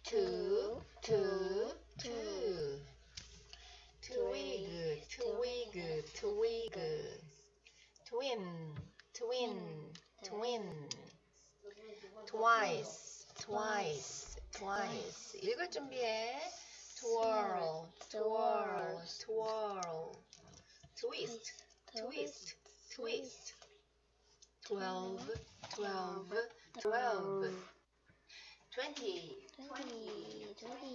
two, two, two. Twig, twig, twig. Twin, twin, twin. Twice, twice, twice. 읽을 준비해. Twirl, twirl, twirl. Twist, twist, twist. 12, 12, 12. 20, 20, 20.